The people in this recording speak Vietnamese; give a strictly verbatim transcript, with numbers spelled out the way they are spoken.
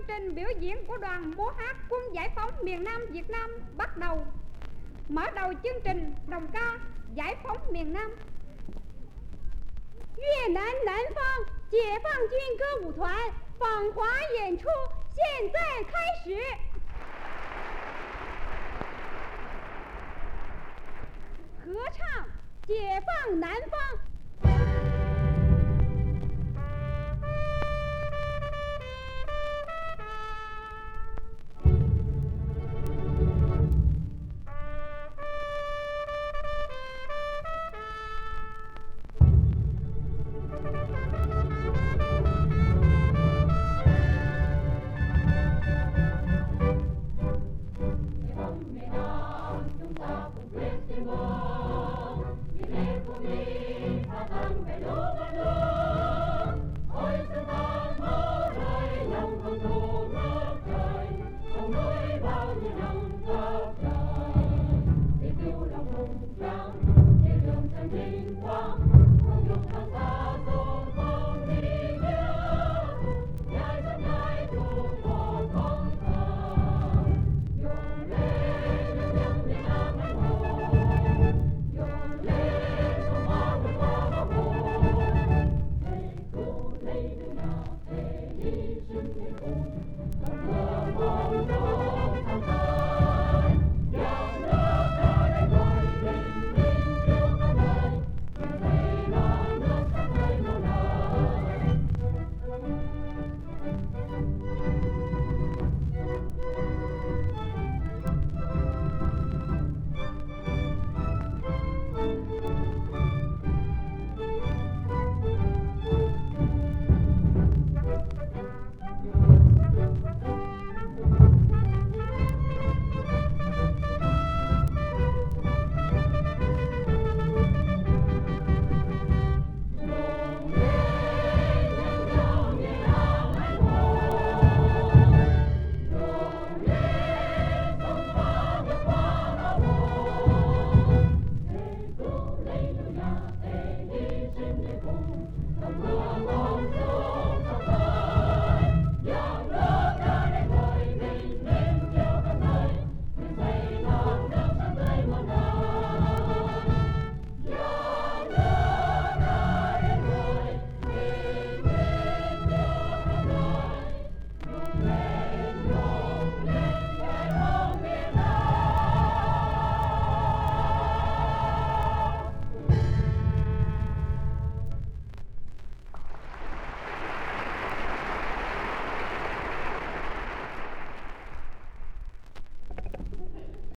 trình biểu diễn của đoàn múa hát quân giải phóng miền Nam Việt Nam bắt đầu. Mở đầu chương trình đồng ca giải phóng miền Nam. 越南南方解放军歌舞团访华演出现在开始。合唱解放南方。 Hallelujah.